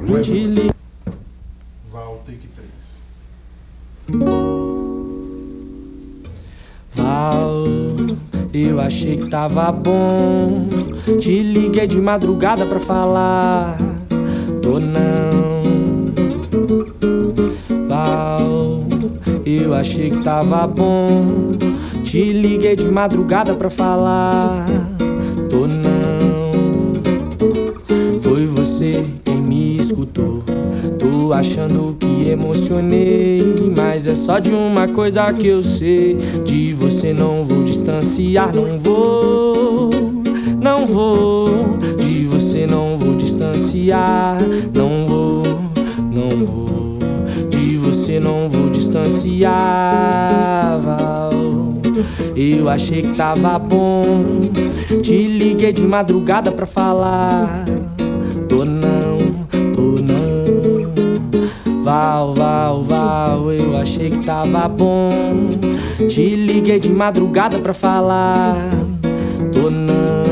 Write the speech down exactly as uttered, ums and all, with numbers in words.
Te li... Val, take três. Val, eu achei que tava bom. Te liguei de madrugada pra falar. Tô não. Val, eu achei que tava bom. Te liguei de madrugada pra falar. Tô não. Foi você quem me escutou. Tô achando que emocionei, mas é só de uma coisa que eu sei. De você não vou distanciar, não vou, não vou. De você não vou distanciar, não vou, não vou. De você não vou distanciar, Val. Eu achei que tava bom. Te liguei de madrugada pra falar. Tô não, tô não. Val, Val, Val, eu achei que tava bom. Te liguei de madrugada pra falar. Tô não.